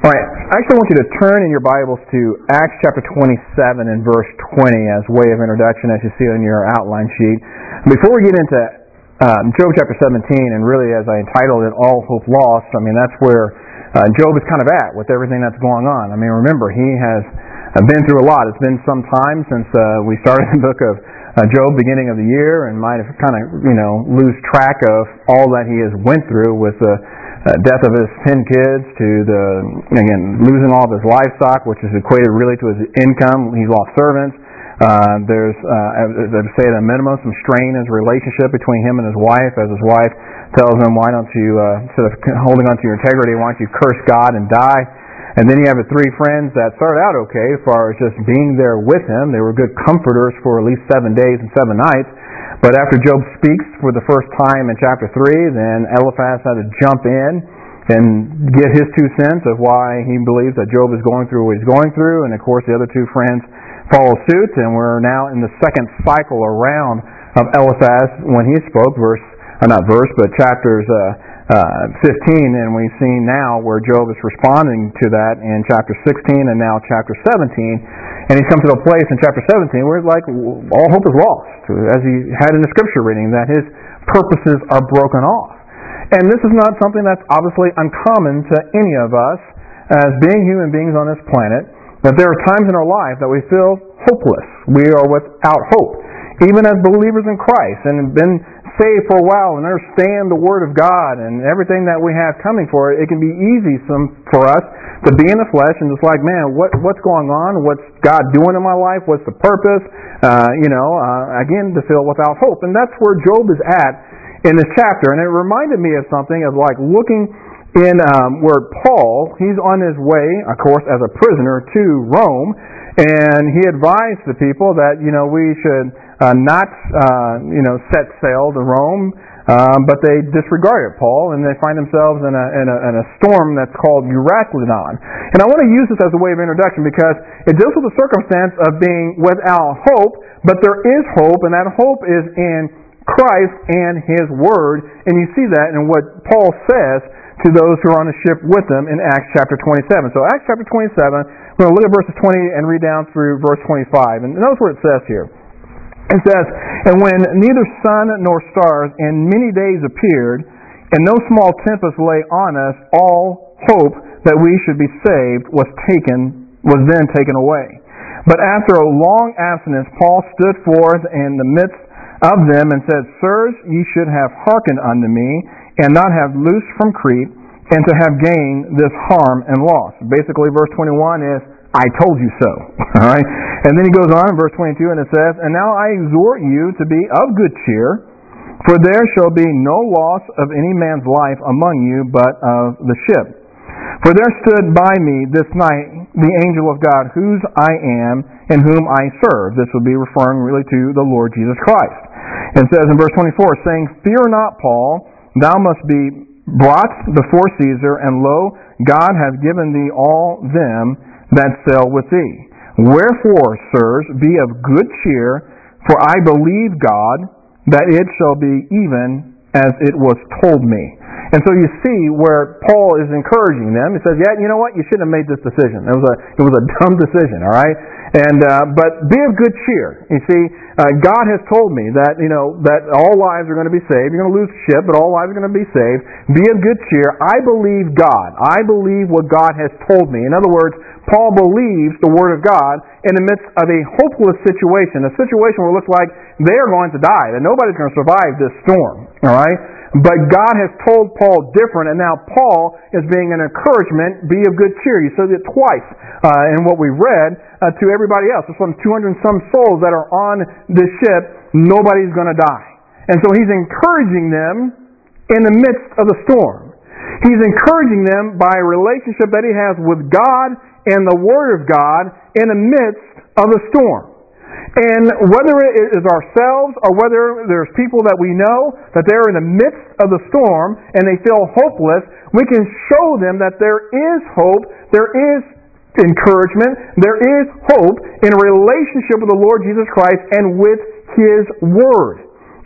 All right, I actually want you to turn in your Bibles to Acts chapter 27 and verse 20 as way of introduction, as you see on your outline sheet. Before we get into Job chapter 17, and really as I entitled it, All Hope Lost, I mean, that's where Job is kind of at with everything that's going on. I mean, remember, he has been through a lot. It's been some time since we started the book of Job, beginning of the year, and might have kind of, lose track of all that he has went through with the death of his 10 kids, to losing all of his livestock, which is equated really to his income. He's lost servants. There's, as I say, at a minimum, some strain in his relationship between him and his wife, as his wife tells him, why don't you, instead of holding on to your integrity, why don't you curse God and die? And then you have the three friends that started out okay as far as just being there with him. They were good comforters for at least 7 days and 7 nights. But after Job speaks for the first time in chapter 3, then Eliphaz had to jump in and get his 2 cents of why he believes that Job is going through what he's going through. And of course the other 2 friends follow suit, and we're now in the second cycle around of Eliphaz when he spoke, chapters 15, and we've seen now where Job is responding to that in chapter 16 and now chapter 17. And he's come to a place in chapter 17 where it's like all hope is lost, as he had in the scripture reading, that his purposes are broken off. And this is not something that's obviously uncommon to any of us as being human beings on this planet, that there are times in our life that we feel hopeless. We are without hope. Even as believers in Christ and have been saved for a while and understand the Word of God and everything that we have coming for it, it can be easy for us to be in the flesh and just like, man, what's going on? What's God doing in my life? What's the purpose? Again, to feel without hope. And that's where Job is at in this chapter. And it reminded me of something of like looking in where Paul, he's on his way, of course, as a prisoner to Rome, and he advised the people that, we should not set sail to Rome, but they disregarded Paul, and they find themselves in a storm that's called Euroclydon. And I want to use this as a way of introduction because it deals with the circumstance of being without hope, but there is hope, and that hope is in Christ and His Word, and you see that in what Paul says to those who are on the ship with them in Acts chapter 27. So Acts chapter 27, we're going to look at verses 20 and read down through verse 25. And notice what it says here. It says, "And when neither sun nor stars in many days appeared, and no small tempest lay on us, all hope that we should be saved was then taken away. But after a long abstinence, Paul stood forth in the midst of them and said, Sirs, ye should have hearkened unto me, and not have loosed from Crete, and to have gained this harm and loss." Basically, verse 21 is, I told you so. All right? And then he goes on in verse 22 and it says, "And now I exhort you to be of good cheer, for there shall be no loss of any man's life among you, but of the ship. For there stood by me this night the angel of God, whose I am and whom I serve." This would be referring really to the Lord Jesus Christ. And it says in verse 24, saying, "Fear not, Paul, thou must be brought before Caesar, and lo, God hath given thee all them that sail with thee. Wherefore, sirs, be of good cheer, for I believe God, that it shall be even as it was told me." And so you see where Paul is encouraging them. He says, yeah, you know what? You shouldn't have made this decision. It was a dumb decision, all right? And but be of good cheer. You see, God has told me that, that all lives are going to be saved. You're going to lose the ship, but all lives are going to be saved. Be of good cheer. I believe God. I believe what God has told me. In other words, Paul believes the Word of God in the midst of a hopeless situation, a situation where it looks like they are going to die, that nobody's going to survive this storm, all right? But God has told Paul different, and now Paul is being an encouragement, be of good cheer. You saw it twice in what we read to everybody else. There's some 200 and some souls that are on this ship. Nobody's going to die. And so he's encouraging them in the midst of the storm. He's encouraging them by a relationship that he has with God and the Word of God in the midst of the storm. And whether it is ourselves or whether there's people that we know that they're in the midst of the storm and they feel hopeless, we can show them that there is hope, there is encouragement, there is hope in a relationship with the Lord Jesus Christ and with His Word.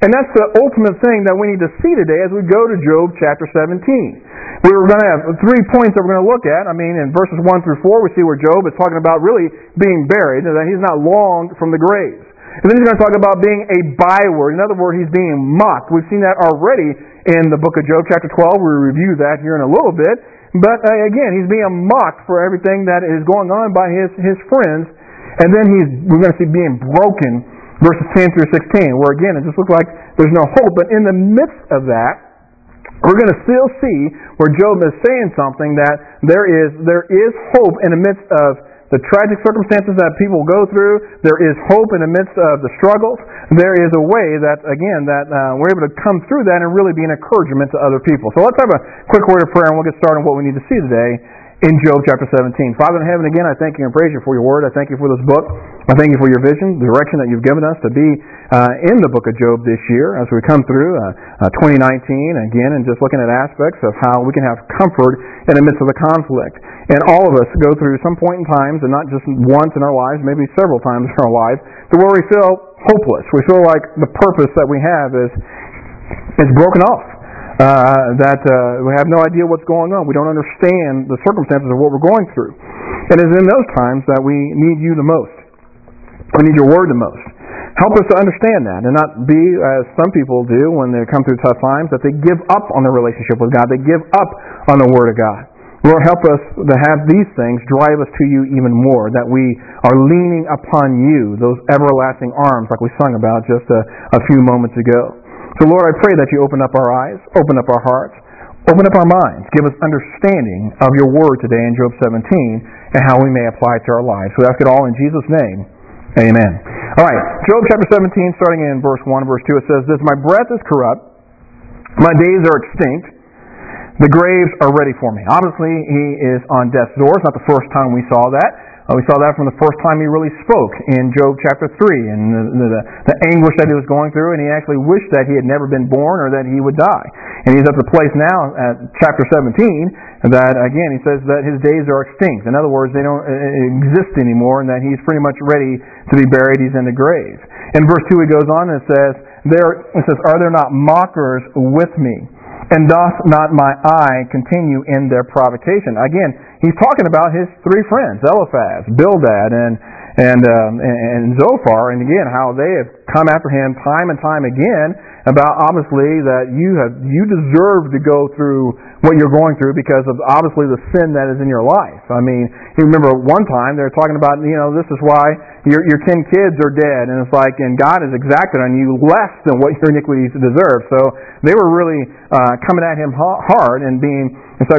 And that's the ultimate thing that we need to see today as we go to Job chapter 17. We're going to have 3 points that we're going to look at. I mean, in verses 1 through 4, we see where Job is talking about really being buried, and that he's not long from the grave. And then he's going to talk about being a byword. In other words, he's being mocked. We've seen that already in the book of Job chapter 12. We'll review that here in a little bit. But again, he's being mocked for everything that is going on by his friends. And then we're going to see being broken, verses 10 through 16, where again, it just looks like there's no hope. But in the midst of that, we're going to still see where Job is saying something, that there is hope in the midst of the tragic circumstances that people go through. There is hope in the midst of the struggles. There is a way that, again, that we're able to come through that and really be an encouragement to other people. So let's have a quick word of prayer, and we'll get started on what we need to see today in Job chapter 17. Father in heaven, again, I thank you and praise you for your word. I thank you for this book. I thank you for your vision, the direction that you've given us to be in the book of Job this year as we come through 2019, again, and just looking at aspects of how we can have comfort in the midst of the conflict. And all of us go through some point in times, and not just once in our lives, maybe several times in our lives, to where we feel hopeless. We feel like the purpose that we have is broken off. We have no idea what's going on. We don't understand the circumstances of what we're going through. And it's in those times that we need you the most. We need your word the most. Help us to understand that and not be, as some people do when they come through tough times, that they give up on their relationship with God. They give up on the word of God. Lord, help us to have these things drive us to you even more, that we are leaning upon you, those everlasting arms like we sung about just a few moments ago. So, Lord, I pray that you open up our eyes, open up our hearts, open up our minds, give us understanding of your word today in Job 17 and how we may apply it to our lives. We ask it all in Jesus' name. Amen. All right, Job chapter 17, starting in verse 1, verse 2, it says this: My breath is corrupt, my days are extinct, the graves are ready for me. Obviously, he is on death's door. It's not the first time we saw that. We saw that from the first time he really spoke in Job chapter 3, and the anguish that he was going through, and he actually wished that he had never been born or that he would die. And he's at the place now at chapter 17 that, again, he says that his days are extinct. In other words, they don't exist anymore, and that he's pretty much ready to be buried. He's in the grave. In verse 2 he goes on and says, Are there not mockers with me? And doth not my eye continue in their provocation? Again, he's talking about his 3 friends, Eliphaz, Bildad, and Zophar, and again, how they have come after him time and time again about, obviously, that you deserve to go through what you're going through because of, obviously, the sin that is in your life. I mean, you remember one time they were talking about, this is why your 10 kids are dead, and it's like, and God has exacted on you less than what your iniquities deserve. So they were really coming at him hard and being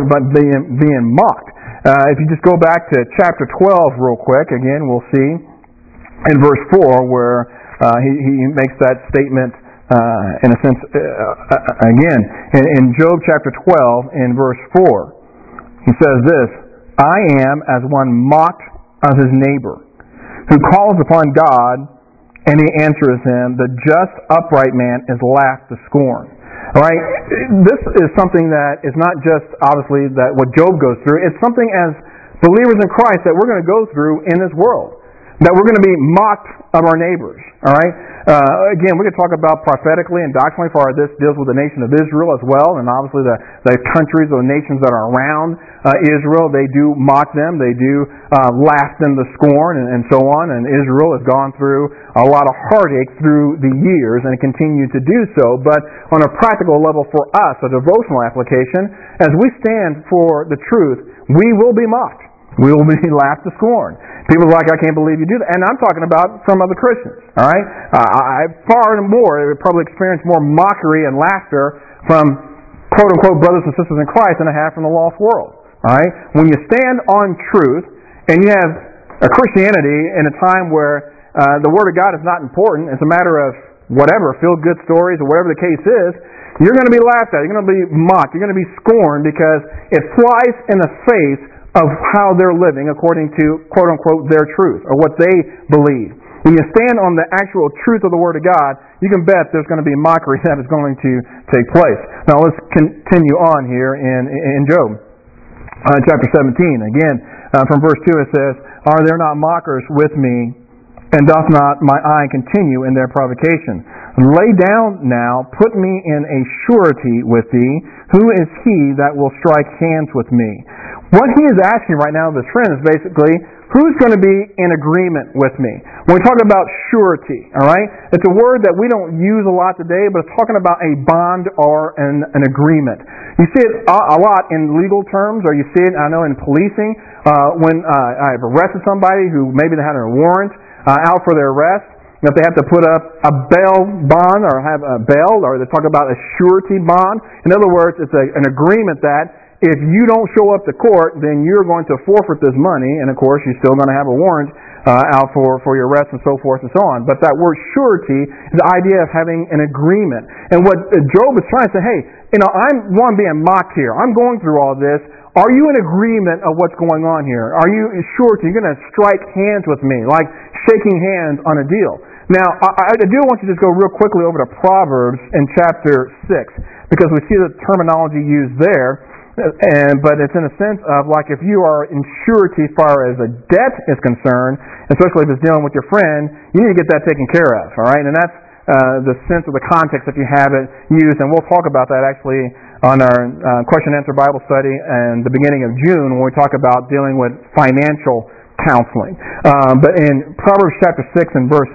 mocked. If you just go back to chapter 12 real quick, again, we'll see in verse 4 where he makes that statement in a sense, again, in Job chapter 12 in verse 4. He says this: I am as one mocked of his neighbor, who calls upon God, and he answers him. The just upright man is laughed to scorn. All right, this is something that is not just, obviously, that what Job goes through. It's something as believers in Christ that we're going to go through in this world. That we're going to be mocked of our neighbors. All right. Again, we could talk about prophetically and doctrinally, for this deals with the nation of Israel as well, and obviously the countries or the nations that are around Israel. They do mock them. They do laugh them to scorn, and so on. And Israel has gone through a lot of heartache through the years, and it continues to do so. But on a practical level for us, a devotional application, as we stand for the truth, we will be mocked. We will be laughed to scorn. People are like, I can't believe you do that. And I'm talking about from other Christians. All right? I far and more probably experience more mockery and laughter from quote-unquote brothers and sisters in Christ than I have from the lost world. All right? When you stand on truth and you have a Christianity in a time where the Word of God is not important, it's a matter of whatever, feel-good stories or whatever the case is, you're going to be laughed at. You're going to be mocked. You're going to be scorned because it flies in the face of how they're living according to, quote-unquote, their truth, or what they believe. When you stand on the actual truth of the Word of God, you can bet there's going to be mockery that is going to take place. Now let's continue on here in Job. Chapter 17, again, from verse 2 it says, Are there not mockers with me, and doth not my eye continue in their provocation? Lay down now, put me in a surety with thee. Who is he that will strike hands with me? What he is asking right now of his friend is basically, who's going to be in agreement with me? When we talk about surety, all right, it's a word that we don't use a lot today, but it's talking about a bond or an agreement. You see it a lot in legal terms, or you see it, I know, in policing. When I've arrested somebody who maybe they had a warrant out for their arrest, if they have to put up a bail bond or have a bail, or they talk about a surety bond. In other words, it's an agreement that if you don't show up to court, then you're going to forfeit this money, and of course you're still going to have a warrant out for your arrest and so forth and so on. But that word surety is the idea of having an agreement. And what Job is trying to say, hey, I'm one being mocked here. I'm going through all this. Are you in agreement of what's going on here? Are you surety? You're going to strike hands with me, like shaking hands on a deal. Now, I do want you to just go real quickly over to Proverbs in chapter 6, because we see the terminology used there. But it's in a sense of like if you are in surety as far as a debt is concerned, especially if it's dealing with your friend, you need to get that taken care of, all right? And that's the sense of the context if you have it used. And we'll talk about that actually on our question and answer Bible study in the beginning of June when we talk about dealing with financial counseling. But in Proverbs chapter 6 and verse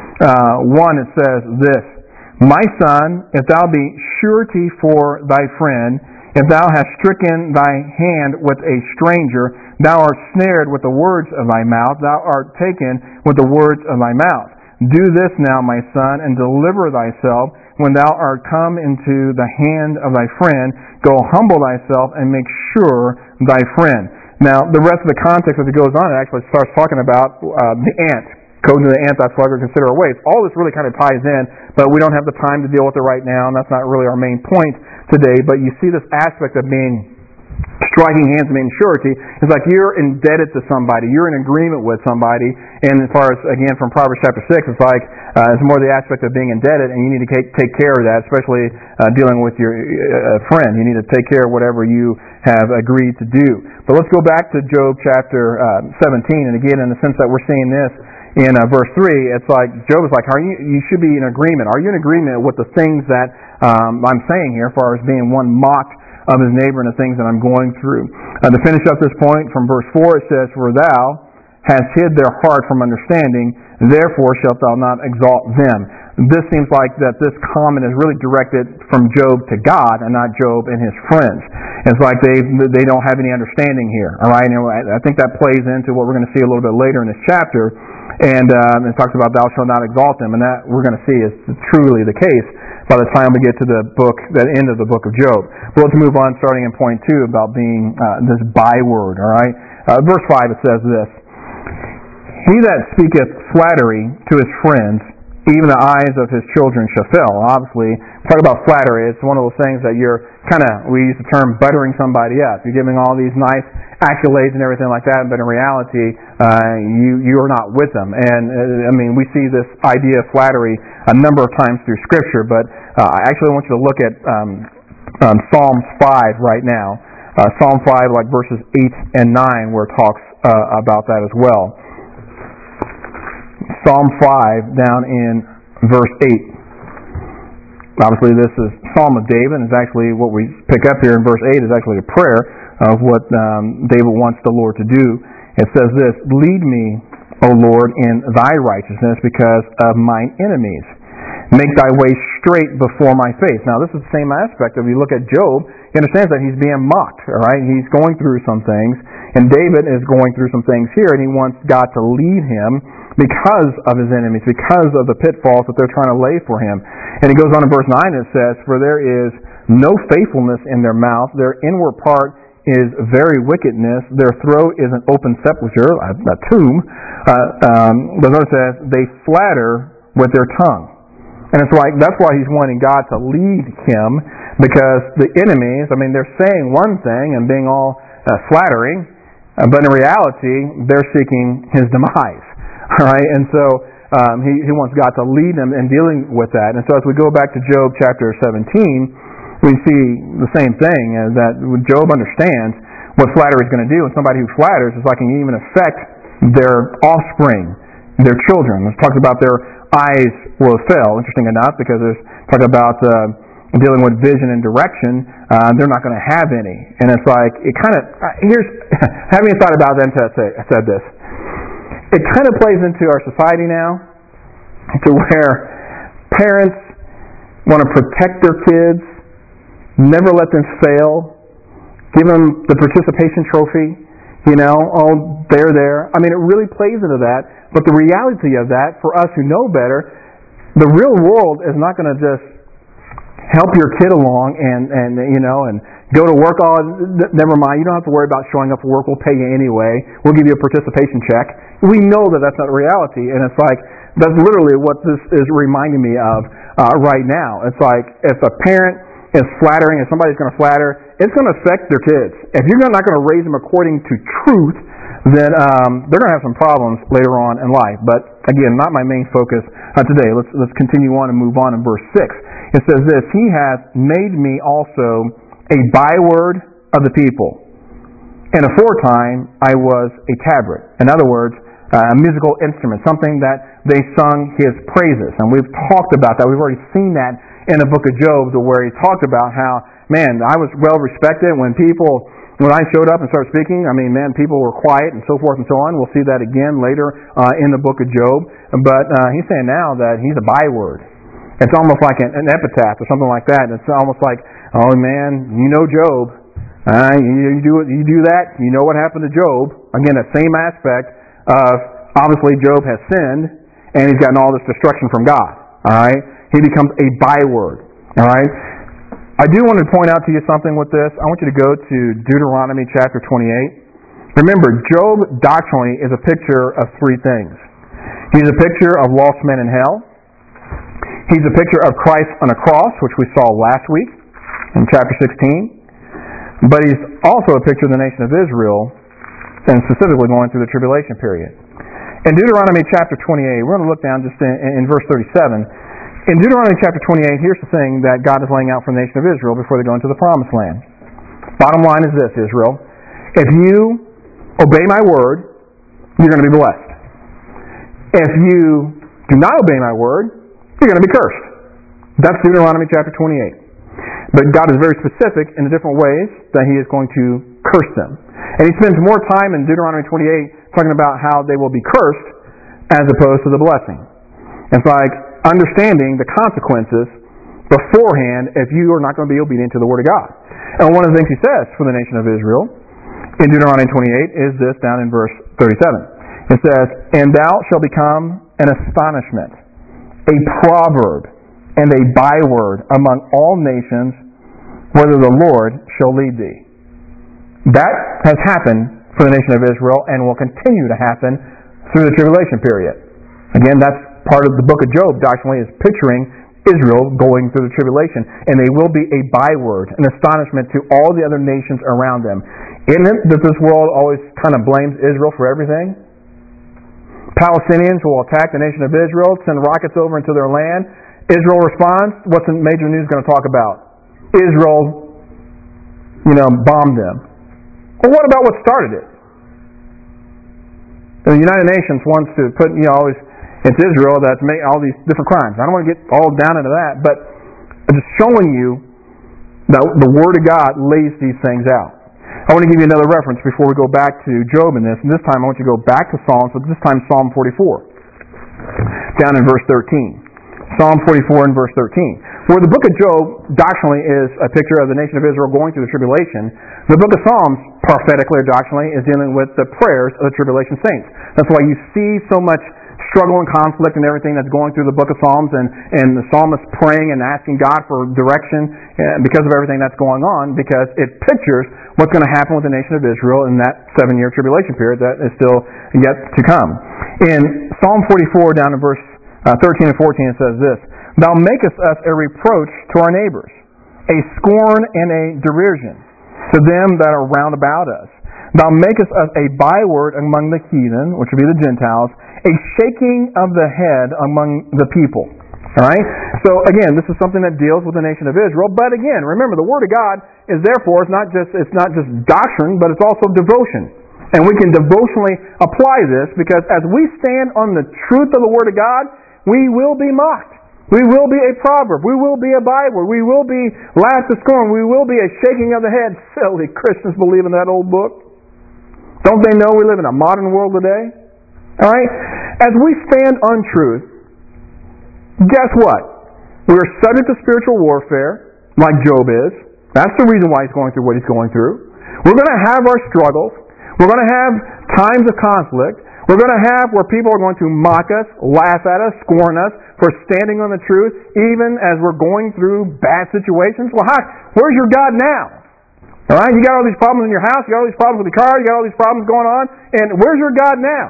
1 it says this, My son, if thou be surety for thy friend, if thou hast stricken thy hand with a stranger, thou art snared with the words of thy mouth, thou art taken with the words of thy mouth. Do this now, my son, and deliver thyself. When thou art come into the hand of thy friend, go humble thyself and make sure thy friend. Now, the rest of the context as it goes on, it actually starts talking about the ant. Go to the ant, thy slugger, consider her ways. All this really kind of ties in, but we don't have the time to deal with it right now, and that's not really our main point today. But you see this aspect of being striking hands, being surety. It's like you're indebted to somebody. You're in agreement with somebody. And as far as, again, from Proverbs chapter 6, it's like it's more the aspect of being indebted, and you need to take care of that, especially dealing with your friend. You need to take care of whatever you have agreed to do. But let's go back to Job chapter 17, and again, in the sense that we're seeing this in verse 3, it's like Job is like, you should be in agreement. Are you in agreement with the things that I'm saying here, as far as being one mocked of his neighbor and the things that I'm going through? To finish up this point, from verse 4 it says, For thou hast hid their heart from understanding, therefore shalt thou not exalt them. This seems like that this comment is really directed from Job to God and not Job and his friends. It's like they don't have any understanding here. All right, and I think that plays into what we're going to see a little bit later in this chapter. And it talks about thou shalt not exalt them, and that we're going to see is truly the case by the time we get to the end of the book of Job. But let's move on, starting in point 2 about being this byword. All right, verse 5 it says this: He that speaketh flattery to his friends, even the eyes of his children shall fail. Obviously, talk about flattery. It's one of those things that you're we use the term buttering somebody up. You're giving all these nice accolades and everything like that, but in reality, you are not with them. And we see this idea of flattery a number of times through Scripture. But I actually want you to look at Psalms 5 right now. Psalm 5, like verses 8 and 9, where it talks about that as well. Psalm 5 down in verse 8. Obviously, this is Psalm of David. It's actually what we pick up here in verse 8 is actually a prayer of what David wants the Lord to do. It says this: Lead me, O Lord, in thy righteousness because of mine enemies. Make thy way straight before my face. Now, this is the same aspect. If you look at Job, he understands that he's being mocked. All right, he's going through some things, and David is going through some things here, and he wants God to lead him because of his enemies, because of the pitfalls that they're trying to lay for him. And he goes on in verse 9 and it says, For there is no faithfulness in their mouth, their inward part is very wickedness, their throat is an open sepulchre, a tomb. The verse says, they flatter with their tongue. And it's like, that's why he's wanting God to lead him, because the enemies, they're saying one thing and being all flattering, but in reality, they're seeking his demise. All right, and so he wants God to lead them in dealing with that. And so as we go back to Job chapter 17, we see the same thing, is that Job understands what flattery is going to do. And somebody who flatters is like can even affect their offspring their children. It talks about their eyes will fail. Interesting enough, because there's talk about dealing with vision and direction. They're not going to have any. And it's like, it kind of, here's, having thought about that, I said this. It kind of plays into our society now, to where parents want to protect their kids, never let them fail, give them the participation trophy, oh, they're there. I mean, it really plays into that. But the reality of that, for us who know better, the real world is not going to just help your kid along and go to work. Oh, never mind. You don't have to worry about showing up for work. We'll pay you anyway. We'll give you a participation check. We know that that's not reality, and it's like that's literally what this is reminding me of right now. It's like if a parent is flattering, if somebody's going to flatter, it's going to affect their kids. If you're not going to raise them according to truth, then they're going to have some problems later on in life. But again, not my main focus today. Let's continue on and move on in verse 6. It says this: He hath made me also a byword of the people, and aforetime I was a tabret. In other words, a musical instrument, something that they sung His praises. And we've talked about that. We've already seen that in the book of Job, where he talked about how, man, I was well respected when I showed up and started speaking. I mean, man, people were quiet and so forth and so on. We'll see that again later in the book of Job. But he's saying now that he's a byword. It's almost like an epitaph or something like that. It's almost like, oh man, you know Job. You do that, you know what happened to Job. Again, the same aspect of, obviously Job has sinned and he's gotten all this destruction from God. Alright? He becomes a byword. Alright? I do want to point out to you something with this. I want you to go to Deuteronomy chapter 28. Remember, Job doctrinally is a picture of three things. He's a picture of lost men in hell. He's a picture of Christ on a cross, which we saw last week in chapter 16. But he's also a picture of the nation of Israel, and specifically going through the tribulation period. In Deuteronomy chapter 28, we're going to look down just in verse 37. In Deuteronomy chapter 28, here's the thing that God is laying out for the nation of Israel before they go into the promised land. Bottom line is this, Israel: if you obey my word, you're going to be blessed. If you do not obey my word, you're going to be cursed. That's Deuteronomy chapter 28. But God is very specific in the different ways that He is going to curse them. And He spends more time in Deuteronomy 28 talking about how they will be cursed as opposed to the blessing. It's like understanding the consequences beforehand if you are not going to be obedient to the Word of God. And one of the things He says for the nation of Israel in Deuteronomy 28 is this, down in verse 37. It says, "And thou shalt become an astonishment, a proverb, and a byword among all nations, whether the Lord shall lead thee." That has happened for the nation of Israel and will continue to happen through the tribulation period. Again, that's part of the book of Job, doctrinally, is picturing Israel going through the tribulation. And they will be a byword, an astonishment to all the other nations around them. Isn't it that this world always kind of blames Israel for everything? Palestinians will attack the nation of Israel, send rockets over into their land. Israel responds. What's the major news going to talk about? Israel, bombed them. Well, what about what started it? The United Nations wants to put, always, it's Israel that's made all these different crimes. I don't want to get all down into that, but I'm just showing you that the Word of God lays these things out. I want to give you another reference before we go back to Job in this, and this time I want you to go back to Psalms, but this time Psalm 44, down in verse 13. Psalm 44 and verse 13. Where the book of Job doctrinally is a picture of the nation of Israel going through the tribulation, the book of Psalms, prophetically or doctrinally, is dealing with the prayers of the tribulation saints. That's why you see so much struggle and conflict and everything that's going through the book of Psalms, and the psalmist praying and asking God for direction because of everything that's going on, because it pictures what's going to happen with the nation of Israel in that 7-year tribulation period that is still yet to come. In Psalm 44, down in verse 13 and 14, it says this: "Thou makest us a reproach to our neighbors, a scorn and a derision to them that are round about us. Thou makest us a byword among the heathen," which would be the Gentiles, "a shaking of the head among the people." All right? So again, this is something that deals with the nation of Israel. But again, remember, the Word of God is therefore it's not just doctrine, but it's also devotion. And we can devotionally apply this because as we stand on the truth of the Word of God, we will be mocked. We will be a proverb. We will be a Bible. We will be laughed to scorn. We will be a shaking of the head. Silly Christians believe in that old book. Don't they know we live in a modern world today? All right? As we stand on truth, guess what? We're subject to spiritual warfare, like Job is. That's the reason why he's going through what he's going through. We're going to have our struggles. We're going to have times of conflict. We're going to have where people are going to mock us, laugh at us, scorn us for standing on the truth, even as we're going through bad situations. Well, where's your God now? All right, you got all these problems in your house, you got all these problems with the car, you got all these problems going on, and where's your God now?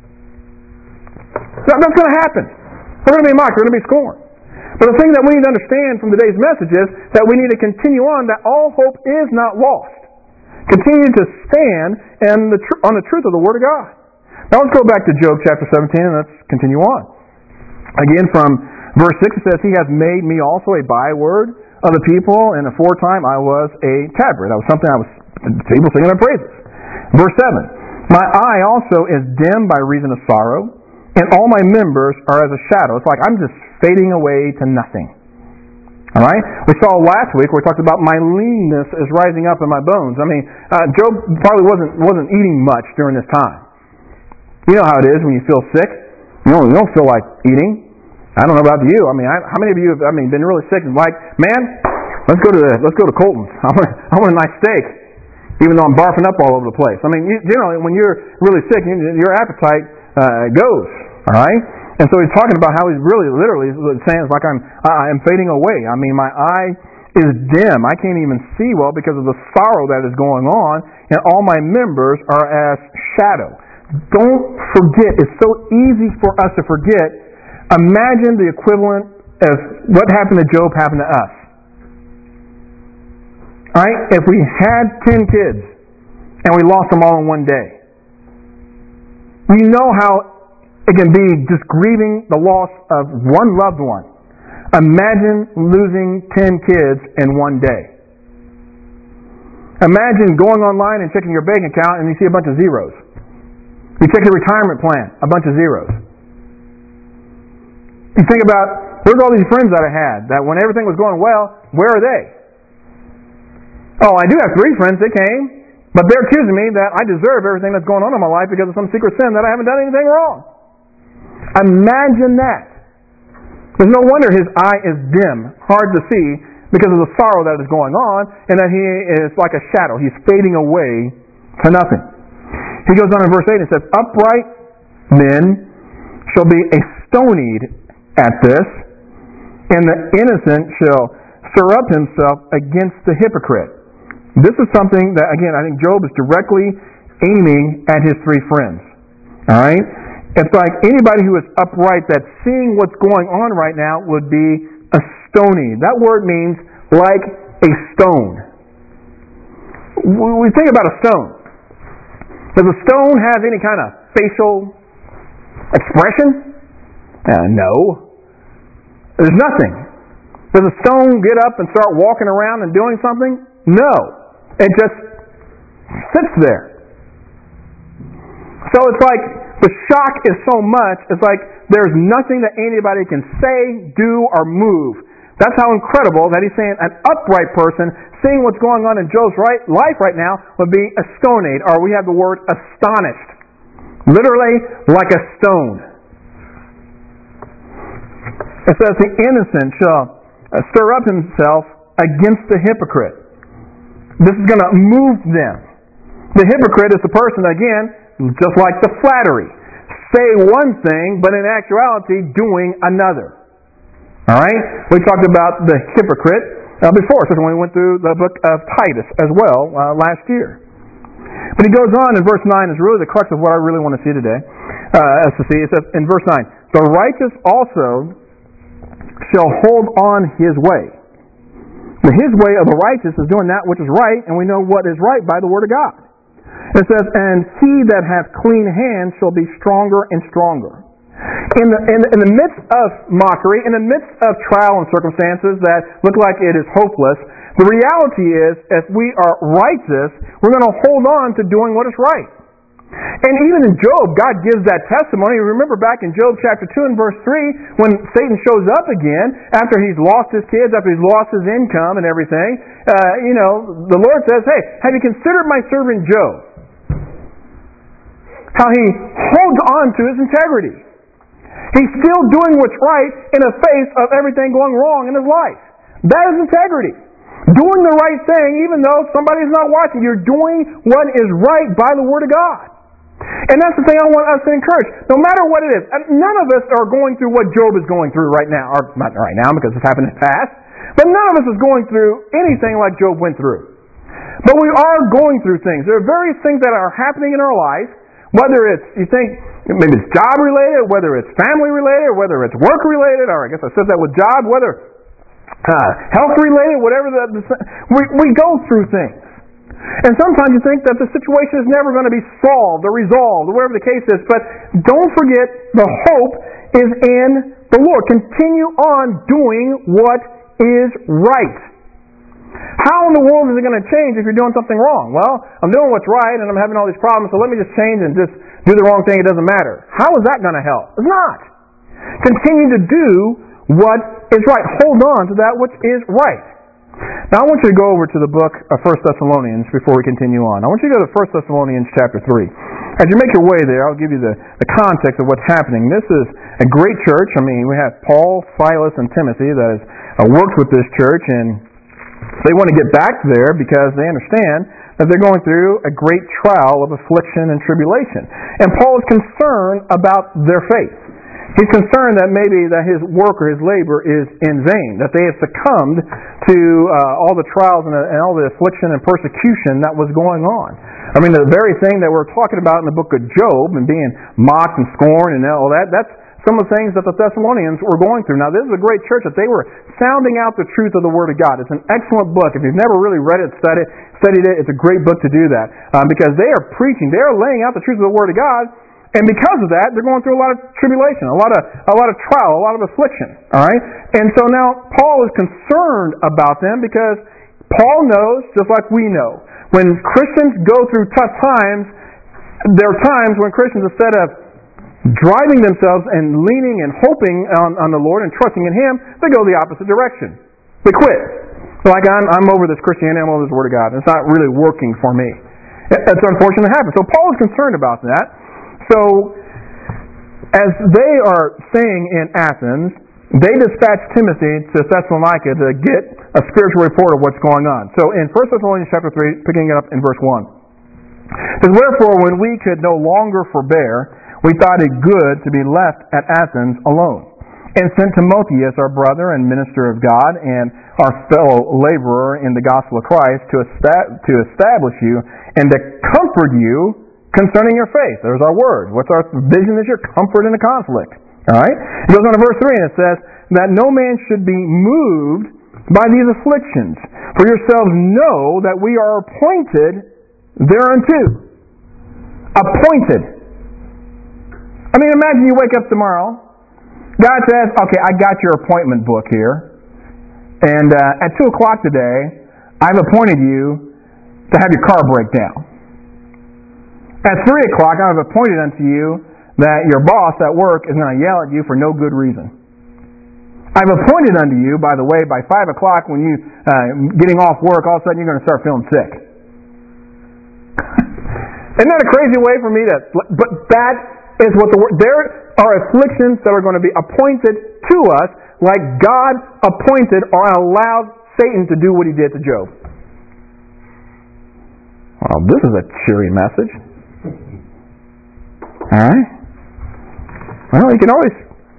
That's going to happen. We're going to be mocked, we're going to be scorned. But the thing that we need to understand from today's message is that we need to continue on, that all hope is not lost. Continue to stand on the truth of the Word of God. Now let's go back to Job chapter 17 and let's continue on. Again from verse 6 it says, He hath made me also a byword of the people, and aforetime I was a tabret. That was something people singing their praises. Verse 7, My eye also is dim by reason of sorrow, and all my members are as a shadow. It's like I'm just fading away to nothing. All right? We saw last week where we talked about my leanness is rising up in my bones. I mean, Job probably wasn't eating much during this time. You know how it is when you feel sick. You don't feel like eating. I don't know about you. I mean, how many of you have been really sick and like, man, let's go to Colton's. I want a nice steak, even though I'm barfing up all over the place. I mean, generally when you're really sick, your appetite goes. All right. And so he's talking about how he's really, literally saying it's like I'm fading away. I mean, my eye is dim. I can't even see well because of the sorrow that is going on, and all my members are as shadow. Don't forget. It's so easy for us to forget. Imagine the equivalent of what happened to Job happened to us. All right? If we had 10 kids and we lost them all in one day, you know how it can be just grieving the loss of one loved one. Imagine losing 10 kids in one day. Imagine going online and checking your bank account and you see a bunch of zeros. You check your retirement plan, a bunch of zeros. You think about, where's all these friends that I had, that when everything was going well, where are they? Oh, I do have 3 friends, they came, but they're accusing me that I deserve everything that's going on in my life because of some secret sin that I haven't done anything wrong. Imagine that. There's no wonder his eye is dim, hard to see, because of the sorrow that is going on, and that he is like a shadow. He's fading away to nothing. He goes on in verse 8 and says, Upright men shall be astonied at this, and the innocent shall stir up himself against the hypocrite. This is something that, again, I think Job is directly aiming at his 3 friends. All right? It's like anybody who is upright that's seeing what's going on right now would be astonied. That word means like a stone. We think about a stone. Does a stone have any kind of facial expression? No. There's nothing. Does a stone get up and start walking around and doing something? No. It just sits there. So it's like the shock is so much, it's like there's nothing that anybody can say, do, or move. That's how incredible that he's saying an upright person seeing what's going on in Job's life right now would be astonied, or we have the word astonished. Literally like a stone. It says the innocent shall stir up himself against the hypocrite. This is going to move them. The hypocrite is the person, again, just like the flattery. Say one thing, but in actuality doing another. All right? We talked about the hypocrite before, especially when we went through the book of Titus as well last year. But he goes on in verse 9, is really the crux of what I really want to see today. It says in verse 9, The righteous also shall hold on his way. His way of the righteous is doing that which is right, and we know what is right by the word of God. It says, And he that hath clean hands shall be stronger and stronger. In the midst of mockery, in the midst of trial and circumstances that look like it is hopeless, the reality is, if we are righteous, we're going to hold on to doing what is right. And even in Job, God gives that testimony. Remember back in Job chapter 2 and verse 3, when Satan shows up again, after he's lost his kids, after he's lost his income and everything, the Lord says, hey, have you considered my servant Job? How he holds on to his integrity. He's still doing what's right in the face of everything going wrong in his life. That is integrity. Doing the right thing even though somebody's not watching. You're doing what is right by the Word of God. And that's the thing I want us to encourage. No matter what it is, none of us are going through what Job is going through right now. Or not right now because it's happened in the past. But none of us is going through anything like Job went through. But we are going through things. There are various things that are happening in our life. Whether it's, you think, maybe it's job related, whether it's family related, whether it's work related, or I guess I said that with job, whether health related, whatever we go through things. And sometimes you think that the situation is never going to be solved or resolved or whatever the case is, but don't forget the hope is in the Lord. Continue on doing what is right. How in the world is it going to change if you're doing something wrong? Well, I'm doing what's right and I'm having all these problems, so let me just change and just do the wrong thing. It doesn't matter. How is that going to help? It's not. Continue to do what is right. Hold on to that which is right. Now I want you to go over to the book of 1 Thessalonians before we continue on. I want you to go to 1 Thessalonians chapter 3. As you make your way there, I'll give you the context of what's happening. This is a great church. I mean, we have Paul, Silas, and Timothy that has worked with this church, and they want to get back there because they understand that they're going through a great trial of affliction and tribulation. And Paul is concerned about their faith. He's concerned that maybe that his work or his labor is in vain, that they have succumbed to all the trials and all the affliction and persecution that was going on. I mean, the very thing that we're talking about in the book of Job and being mocked and scorned and all that, that's some of the things that the Thessalonians were going through. Now, this is a great church that they were sounding out the truth of the Word of God. It's an excellent book. If you've never really read it, studied it, it's a great book to do that. Because they are preaching, they are laying out the truth of the Word of God, and because of that, they're going through a lot of tribulation, a lot of trial, a lot of affliction. All right? And so now Paul is concerned about them because Paul knows, just like we know, when Christians go through tough times, there are times when Christians, instead of driving themselves and leaning and hoping on the Lord and trusting in Him, they go the opposite direction. They quit. They're like, I'm over this Christianity, I'm over this Word of God. It's not really working for me. It's unfortunate to happen. So Paul is concerned about that. So, as they are staying in Athens, they dispatch Timothy to Thessalonica to get a spiritual report of what's going on. So, in 1 Thessalonians chapter 3, picking it up in verse 1, it says, "Wherefore, when we could no longer forbear, we thought it good to be left at Athens alone, and sent Timotheus, our brother and minister of God, and our fellow laborer in the gospel of Christ, to establish you and to comfort you concerning your faith." There's our word. What's our vision this year? Comfort in a conflict. All right? It goes on to verse 3 and it says, "That no man should be moved by these afflictions. For yourselves know that we are appointed thereunto." Appointed. I mean, imagine you wake up tomorrow. God says, "Okay, I got your appointment book here. And at 2 o'clock today, I've appointed you to have your car break down. At 3 o'clock, I have appointed unto you that your boss at work is going to yell at you for no good reason. I've appointed unto you, by the way, by 5 o'clock when you getting off work, all of a sudden you're going to start feeling sick." Isn't that a crazy way for me to... But that is what the word... There are afflictions that are going to be appointed to us like God appointed or allowed Satan to do what he did to Job. Well, this is a cheery message. Alright? Well, you can always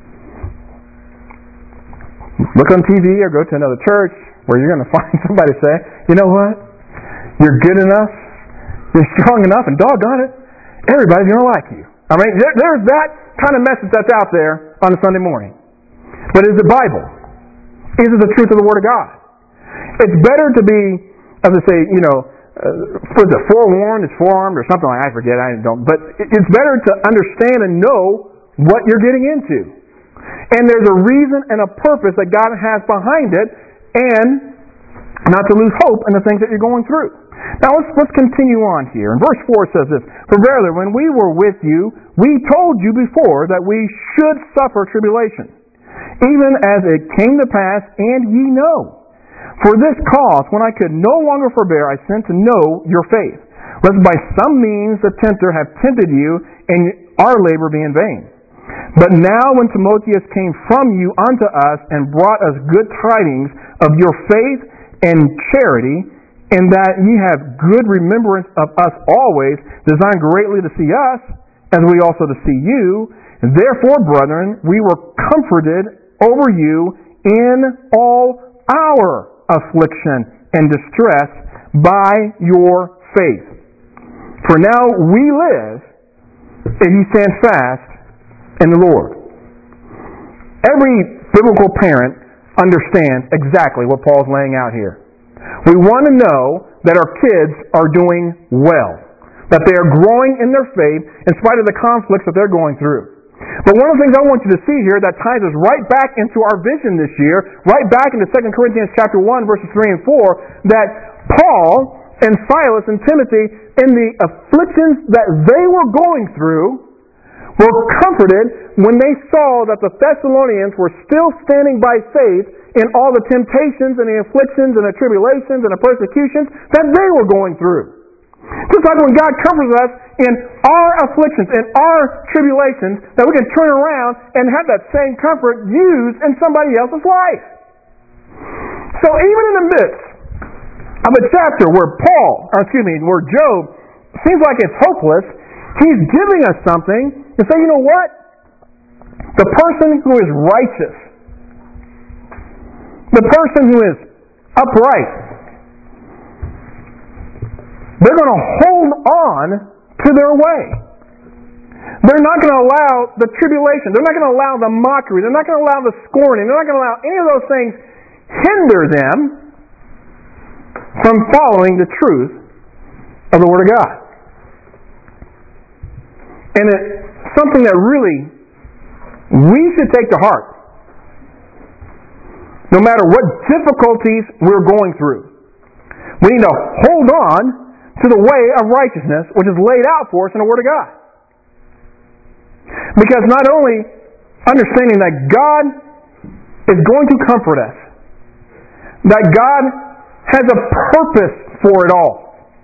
look on TV or go to another church where you're going to find somebody say, "You know what? You're good enough, you're strong enough, and doggone it, everybody's going to like you." I mean, there's that kind of message that's out there on a Sunday morning. But is it Bible? Is it the truth of the Word of God? It's better to be, as I say, was it forewarned is forearmed or something like that? I forget. I don't. But it's better to understand and know what you're getting into. And there's a reason and a purpose that God has behind it. And not to lose hope in the things that you're going through. Now let's continue on here. In verse 4 it says this, "For verily, when we were with you, we told you before that we should suffer tribulation, even as it came to pass, and ye know. For this cause, when I could no longer forbear, I sent to know your faith, lest by some means the tempter have tempted you, and our labor be in vain. But now when Timotheus came from you unto us, and brought us good tidings of your faith and charity, and that ye have good remembrance of us always, design greatly to see us, as we also to see you. And therefore, brethren, we were comforted over you in all our affliction and distress by your faith. For now we live, if ye stand fast in the Lord." Every biblical parent understands exactly what Paul's laying out here. We want to know that our kids are doing well, that they are growing in their faith in spite of the conflicts that they're going through. But one of the things I want you to see here that ties us right back into our vision this year, right back into 2 Corinthians chapter 1, verses 3 and 4, that Paul and Silas and Timothy, in the afflictions that they were going through, were comforted when they saw that the Thessalonians were still standing by faith in all the temptations and the afflictions and the tribulations and the persecutions that they were going through. Just like when God comforts us in our afflictions, in our tribulations, that we can turn around and have that same comfort used in somebody else's life. So even in the midst of a chapter where where Job seems like it's hopeless, he's giving us something to say, you know what? The person who is righteous, the person who is upright, they're going to hold on to their way. They're not going to allow the tribulation. They're not going to allow the mockery. They're not going to allow the scorning. They're not going to allow any of those things hinder them from following the truth of the Word of God. And it's something that really we should take to heart. No matter what difficulties we're going through, we need to hold on to the way of righteousness, which is laid out for us in the Word of God. Because not only understanding that God is going to comfort us, that God has a purpose for it all.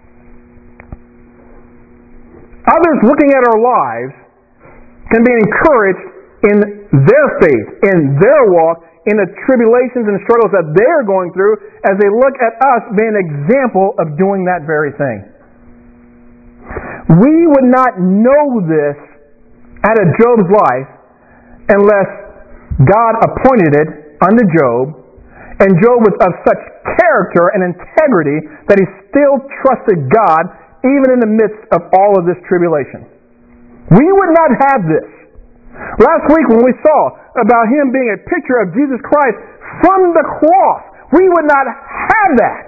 Others looking at our lives can be encouraged in their faith, in their walk, in the tribulations and struggles that they're going through as they look at us being an example of doing that very thing. We would not know this out of Job's life unless God appointed it unto Job, and Job was of such character and integrity that he still trusted God even in the midst of all of this tribulation. We would not have this. Last week when we saw about him being a picture of Jesus Christ from the cross, we would not have that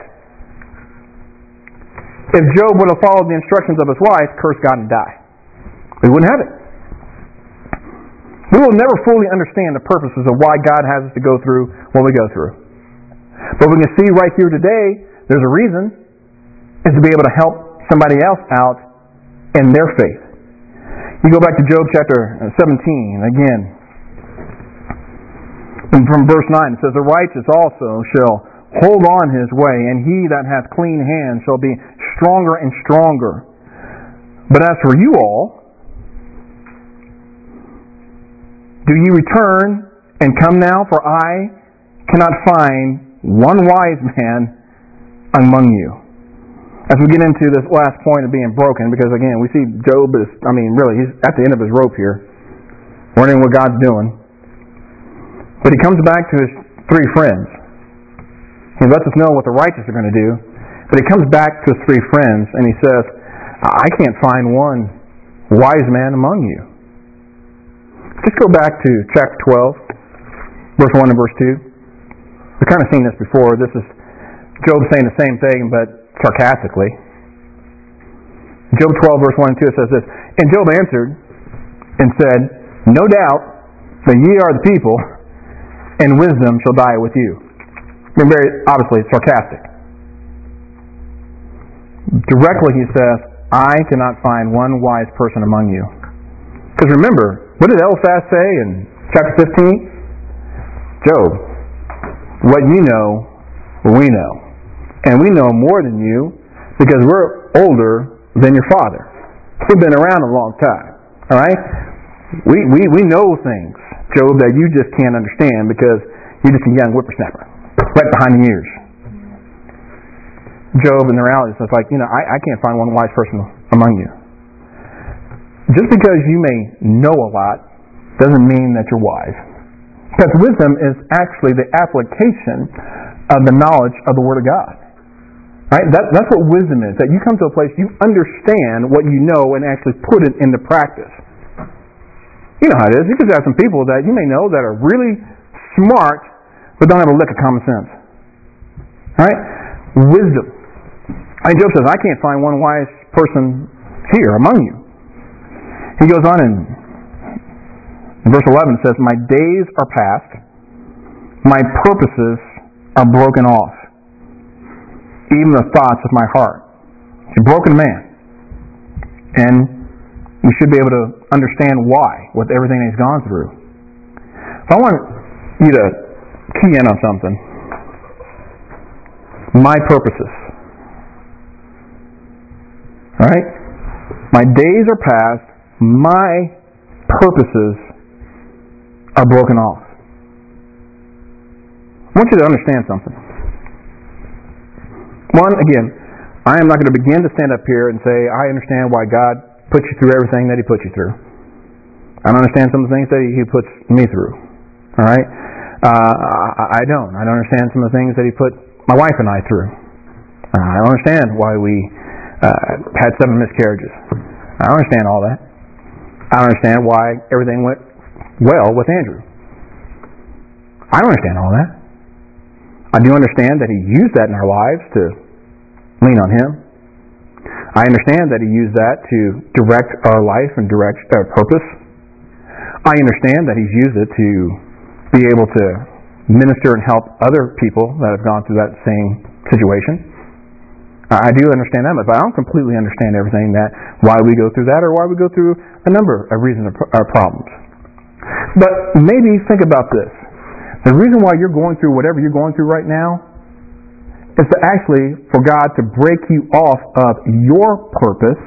if Job would have followed the instructions of his wife, curse God and die. We wouldn't have it. We will never fully understand the purposes of why God has us to go through what we go through. But we can see right here today, there's a reason, is to be able to help somebody else out in their faith. You go back to Job chapter 17 again. And from verse 9 it says, "The righteous also shall hold on his way, and he that hath clean hands shall be stronger and stronger. But as for you all, do ye return and come now, for I cannot find one wise man among you." As we get into this last point of being broken, because again, we see Job is, really, he's at the end of his rope here, learning what God's doing. But he comes back to his three friends. He lets us know what the righteous are going to do. But he comes back to his three friends and he says, "I can't find one wise man among you." Just go back to chapter 12, verse 1 and verse 2. We've kind of seen this before. This is Job saying the same thing, but sarcastically. Job 12, verse 1 and 2, it says this, "And Job answered and said, No doubt that ye are the people, and wisdom shall die with you." Very obviously sarcastic. Directly he says, I cannot find one wise person among you. Because remember, what did Eliphaz say in chapter 15? Job, what you know, we know. And we know more than you because we're older than your father. We've been around a long time. All right? We know things, Job, that you just can't understand because you're just a young whippersnapper, right behind the ears. Job, in the reality, is like, I can't find one wise person among you. Just because you may know a lot doesn't mean that you're wise. Because wisdom is actually the application of the knowledge of the Word of God. Right? That's what wisdom is. That you come to a place, you understand what you know and actually put it into practice. You know how it is. You could have some people that you may know that are really smart, but don't have a lick of common sense. Right? Wisdom. Job says, I can't find one wise person here among you. He goes on in verse 11, it says, my days are past, my purposes are broken off, even the thoughts of my heart. He's a broken man. And you should be able to understand why with everything that he's gone through. I want you to key in on something. My purposes. Alright? My days are past, my purposes are broken off. I want you to understand something. One, again, I am not going to begin to stand up here and say, I understand why God put you through everything that He put you through. I don't understand some of the things that He puts me through. Alright? I don't. I don't understand some of the things that He put my wife and I through. I don't understand why we had 7 miscarriages. I don't understand all that. I don't understand why everything went well with Andrew. I don't understand all that. I do understand that He used that in our lives to lean on Him. I understand that He used that to direct our life and direct our purpose. I understand that He's used it to be able to minister and help other people that have gone through that same situation. I do understand that, but I don't completely understand everything why we go through that or why we go through a number of reasons or problems. But maybe think about this. The reason why you're going through whatever you're going through right now is to actually for God to break you off of your purpose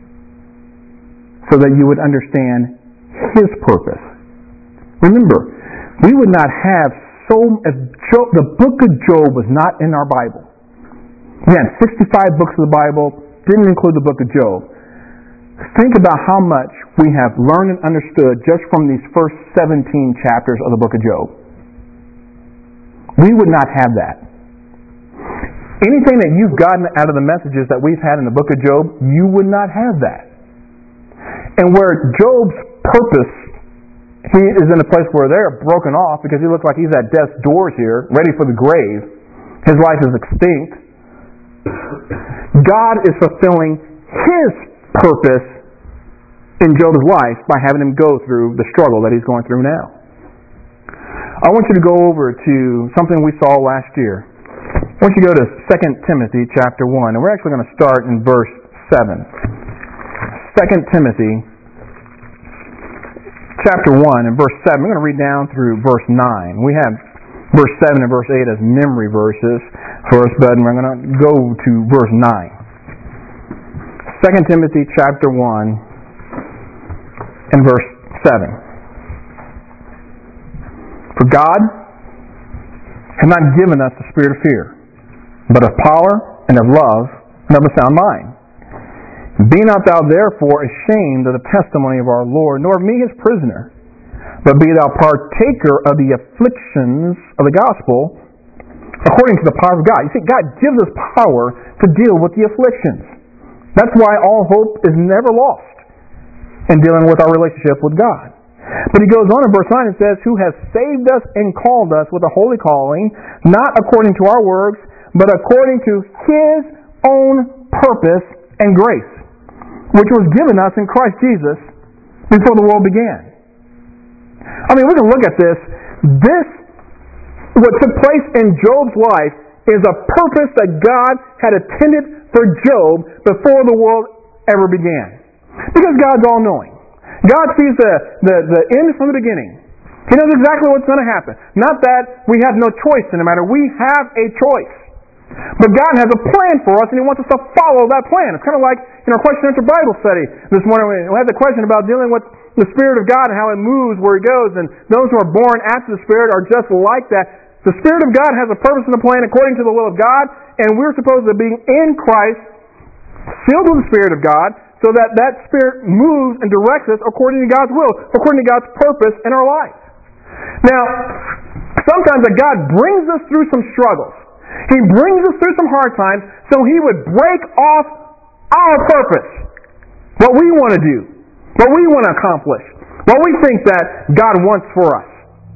so that you would understand His purpose. Remember, we would not have the book of Job was not in our Bible. We had 65 books of the Bible, didn't include the book of Job. Think about how much we have learned and understood just from these first 17 chapters of the book of Job. We would not have that. Anything that you've gotten out of the messages that we've had in the book of Job, you would not have that. And where Job's purpose, he is in a place where they're broken off because he looks like he's at death's doors here, ready for the grave. His life is extinct. God is fulfilling His purpose in Job's life by having him go through the struggle that he's going through now. I want you to go over to something we saw last year. I want you to go to 2 Timothy chapter 1, and we're actually going to start in verse 7. 2 Timothy chapter 1 and verse 7. We're going to read down through verse 9. We have verse 7 and verse 8 as memory verses for us, but we're going to go to verse 9. 2 Timothy chapter 1 and verse 7. For God has not given us the spirit of fear, but of power and of love and of a sound mind. Be not thou therefore ashamed of the testimony of our Lord, nor of me his prisoner, but be thou partaker of the afflictions of the gospel according to the power of God. You see, God gives us power to deal with the afflictions. That's why all hope is never lost in dealing with our relationship with God. But he goes on in verse 9 and says, who has saved us and called us with a holy calling, not according to our works, but according to his own purpose and grace, which was given us in Christ Jesus before the world began. I mean, we can look at this. What took place in Job's life is a purpose that God had intended for Job before the world ever began. Because God's all-knowing. God sees the end from the beginning. He knows exactly what's going to happen. Not that we have no choice in the matter. We have a choice. But God has a plan for us, and He wants us to follow that plan. It's kind of like in our question answer Bible study this morning. We had the question about dealing with the Spirit of God and how it moves where He goes. And those who are born after the Spirit are just like that. The Spirit of God has a purpose and a plan according to the will of God, and we're supposed to be in Christ, filled with the Spirit of God, so that that Spirit moves and directs us according to God's will, according to God's purpose in our life. Now, sometimes that God brings us through some struggles. He brings us through some hard times so He would break off our purpose, what we want to do, what we want to accomplish, what we think that God wants for us,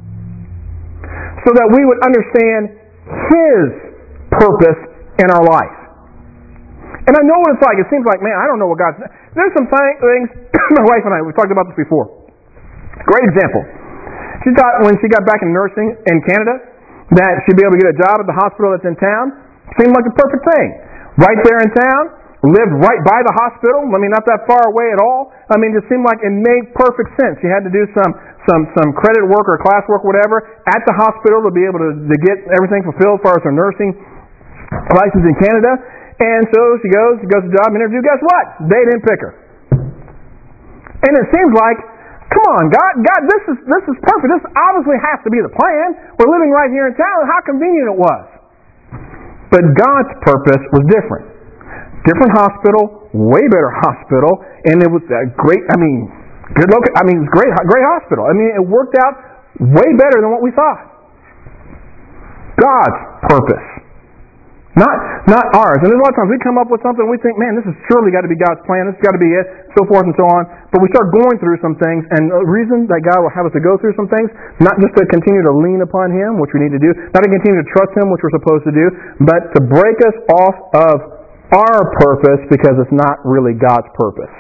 so that we would understand His purpose in our life. And I know what it's like. It seems like, man, I don't know what God's... There's some things, my wife and I, we've talked about this before. Great example. She thought when she got back in nursing in Canada that she'd be able to get a job at the hospital that's in town. Seemed like the perfect thing. Right there in town, lived right by the hospital. I mean, not that far away at all. I mean, it seemed like it made perfect sense. She had to do some credit work or classwork, whatever, at the hospital to be able to get everything fulfilled as far as her nursing license in Canada. And so she goes to the job interview. Guess what? They didn't pick her. And it seems like, come on, God, this is perfect. This obviously has to be the plan. We're living right here in town. How convenient it was. But God's purpose was different. Different hospital, way better hospital, and it was a great. I mean, good look. I mean, it was great hospital. I mean, it worked out way better than what we thought. God's purpose. Not ours. And there's a lot of times we come up with something and we think, man, this has surely got to be God's plan. This has got to be it, so forth and so on. But we start going through some things, and the reason that God will have us to go through some things, not just to continue to lean upon Him, which we need to do, not to continue to trust Him, which we're supposed to do, but to break us off of our purpose because it's not really God's purpose.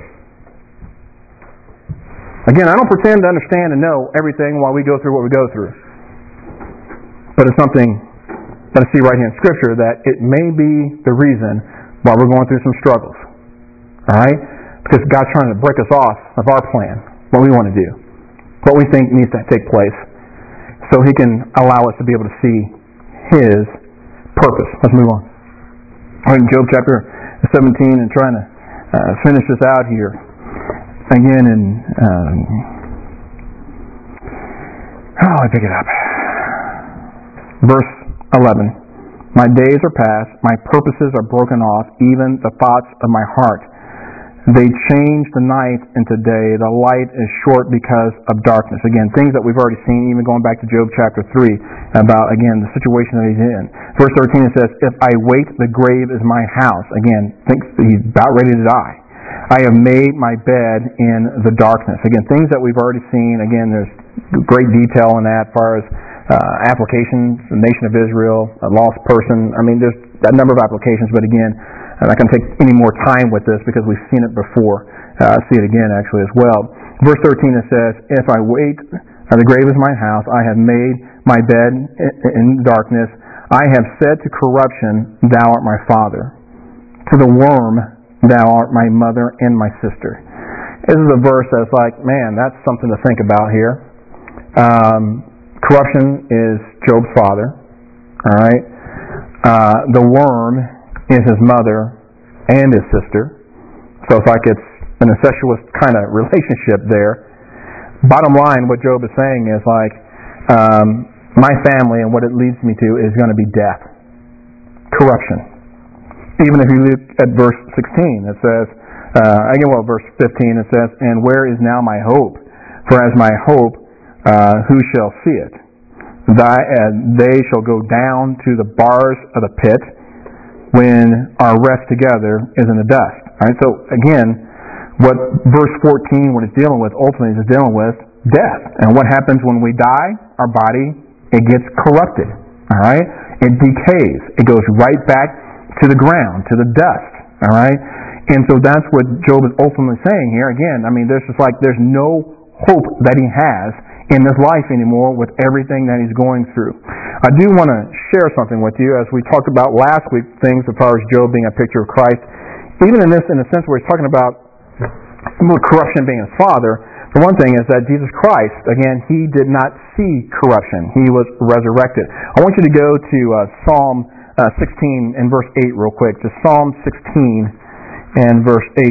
Again, I don't pretend to understand and know everything while we go through what we go through. But it's something that I see right here in Scripture that it may be the reason why we're going through some struggles. Alright? Because God's trying to break us off of our plan, what we want to do, what we think needs to take place, so He can allow us to be able to see His purpose. Let's move on. All right, in Job chapter 17 and trying to finish this out here. Again in... I pick it up. Verse 11. My days are past, my purposes are broken off, even the thoughts of my heart. They change the night into day, the light is short because of darkness. Again, things that we've already seen, even going back to Job chapter 3, about, again, the situation that he's in. Verse 13 it says, if I wait, the grave is my house. Again, thinks he's about ready to die. I have made my bed in the darkness. Again, things that we've already seen. Again, there's great detail in that as far as applications, the nation of Israel, a lost person. I mean, there's a number of applications, but again, I'm not going to take any more time with this because we've seen it before. See it again, actually, as well. Verse 13, it says, if I wait, the grave is my house, I have made my bed in darkness, I have said to corruption, thou art my father. To the worm, thou art my mother and my sister. This is a verse that's like, man, that's something to think about here. Corruption is Job's father. All right. The worm is his mother and his sister. So it's like it's an incestuous kind of relationship there. Bottom line, what Job is saying is like, my family and what it leads me to is going to be death. Corruption. Even if you look at verse 16, it says, verse 15, it says, and where is now my hope? For as my hope, who shall see it? They shall go down to the bars of the pit when our rest together is in the dust. All right, so again, what verse 14, what it's dealing with, ultimately is dealing with death. And what happens when we die? Our body, it gets corrupted. All right, it decays. It goes right back to the ground, to the dust. All right, and so that's what Job is ultimately saying here. Again, I mean, there's no hope that he has in this life anymore with everything that he's going through. I do want to share something with you, as we talked about last week, things as far as Job being a picture of Christ. Even in this, in a sense where he's talking about corruption being his father, the one thing is that Jesus Christ, again, he did not see corruption. He was resurrected. I want you to go to Psalm 16 and verse 8 real quick. Just Psalm 16 and verse 8.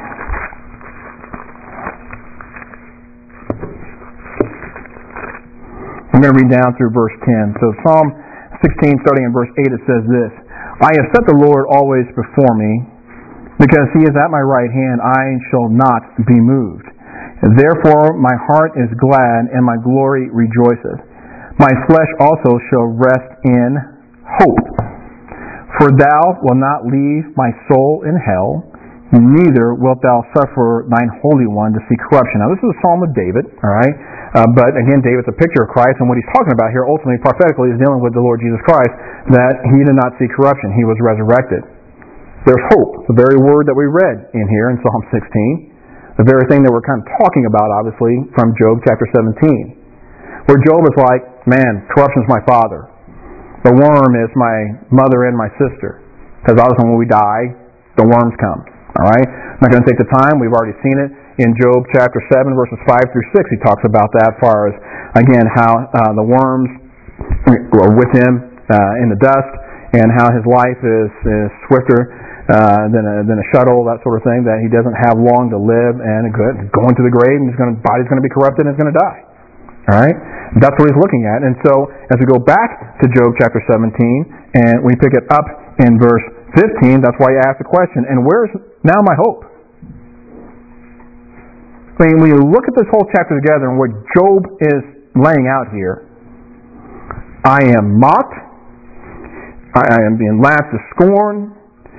I'm going to read down through verse 10. So Psalm 16, starting in verse 8, it says this: I have set the Lord always before me, because he is at my right hand, I shall not be moved. Therefore my heart is glad, and my glory rejoiceth. My flesh also shall rest in hope. For thou wilt not leave my soul in hell, neither wilt thou suffer thine Holy One to see corruption. Now this is a psalm of David, all right? But again, David's a picture of Christ, and what he's talking about here ultimately, prophetically, is dealing with the Lord Jesus Christ, that he did not see corruption. He was resurrected. There's hope, the very word that we read in here in Psalm 16, the very thing that we're kind of talking about, obviously, from Job chapter 17, where Job is like, man, corruption's my father. The worm is my mother and my sister. Because obviously when we die, the worms come. All right? I'm not going to take the time. We've already seen it in Job chapter 7, verses 5 through 6. He talks about that as far as, again, how the worms are with him in the dust, and how his life is swifter than a shuttle, that sort of thing, that he doesn't have long to live, and going to the grave, and his body's going to be corrupted and he's going to die. All right? That's what he's looking at. And so, as we go back to Job chapter 17, and we pick it up in verse 15, that's why you ask the question, and where's now my hope? I mean, when you look at this whole chapter together and what Job is laying out here, I am mocked, I am being laughed to scorn,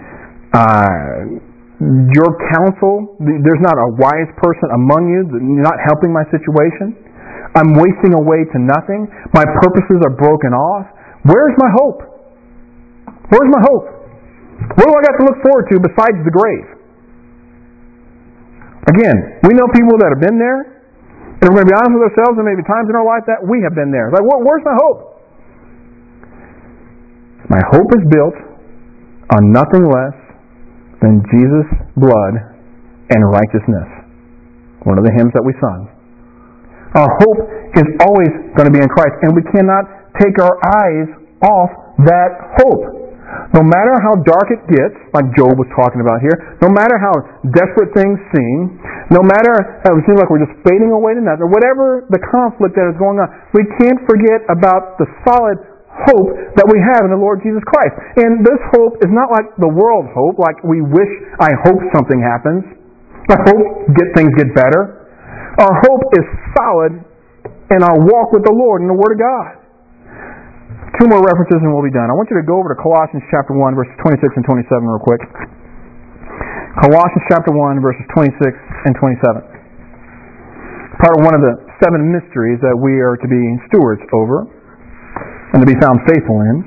your counsel, there's not a wise person among you, you're not helping my situation. I'm wasting away to nothing. My purposes are broken off. Where's my hope? Where's my hope? What do I got to look forward to besides the grave? Again, we know people that have been there, and we're going to be honest with ourselves, and maybe times in our life that we have been there. Like, where's my hope? My hope is built on nothing less than Jesus' blood and righteousness. One of the hymns that we sung. Our hope is always going to be in Christ, and we cannot take our eyes off that hope. No matter how dark it gets, like Job was talking about here, no matter how desperate things seem, no matter how it seems like we're just fading away to nothing, or whatever the conflict that is going on, we can't forget about the solid hope that we have in the Lord Jesus Christ. And this hope is not like the world hope, like we wish, I hope something happens. I hope things get better. Our hope is solid in our walk with the Lord and the Word of God. Two more references and we'll be done. I want you to go over to Colossians chapter 1, verses 26 and 27 real quick. Colossians chapter 1, verses 26 and 27. Part of one of the 7 mysteries that we are to be stewards over and to be found faithful in.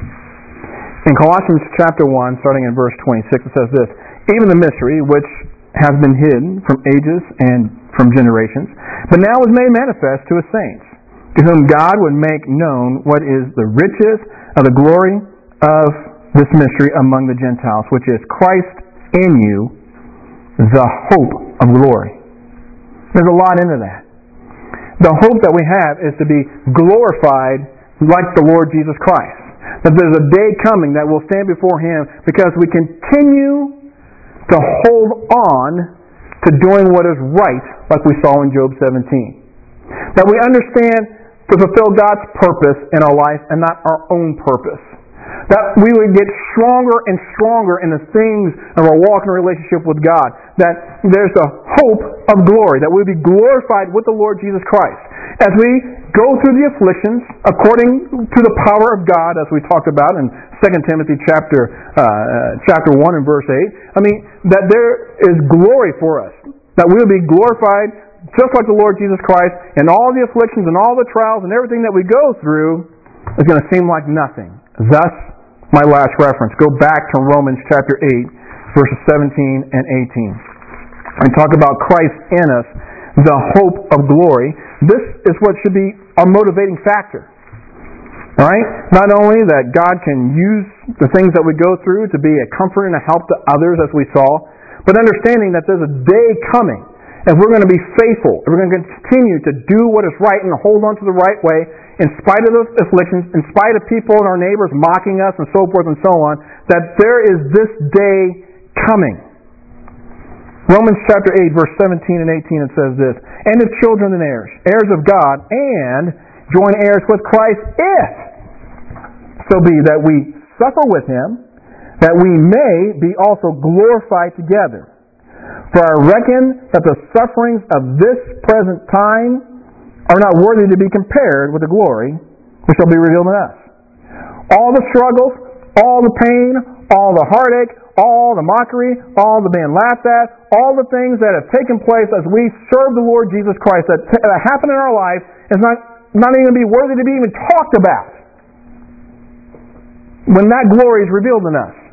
In Colossians chapter 1, starting in verse 26, it says this: even the mystery which has been hidden from ages and from generations, but now is made manifest to his saints, to whom God would make known what is the riches of the glory of this mystery among the Gentiles, which is Christ in you, the hope of glory. There's a lot into that. The hope that we have is to be glorified like the Lord Jesus Christ. That there's a day coming that we'll stand before Him because we continue to hold on to doing what is right, like we saw in Job 17. That we understand to fulfill God's purpose in our life and not our own purpose. That we would get stronger and stronger in the things of our walk and relationship with God. That there's a hope of glory. That we'll be glorified with the Lord Jesus Christ. As we go through the afflictions according to the power of God, as we talked about in 2 Timothy chapter 1 and verse 8. I mean, that there is glory for us. That we'll be glorified just like the Lord Jesus Christ, and all the afflictions and all the trials and everything that we go through is going to seem like nothing. Thus, my last reference. Go back to Romans chapter 8, verses 17 and 18. And talk about Christ in us, the hope of glory. This is what should be our motivating factor. Right? Not only that God can use the things that we go through to be a comfort and a help to others, as we saw, but understanding that there's a day coming, and we're going to be faithful, and we're going to continue to do what is right and hold on to the right way, in spite of those afflictions, in spite of people and our neighbors mocking us and so forth and so on, that there is this day coming. Romans chapter 8, verse 17 and 18, it says this, "And if children then heirs, heirs of God, and joint heirs with Christ, if so be that we suffer with Him, that we may be also glorified together. For I reckon that the sufferings of this present time are not worthy to be compared with the glory which shall be revealed in us." All the struggles, all the pain, all the heartache, all the mockery, all the being laughed at, all the things that have taken place as we serve the Lord Jesus Christ that happen in our life is not even be worthy to be even talked about when that glory is revealed in us.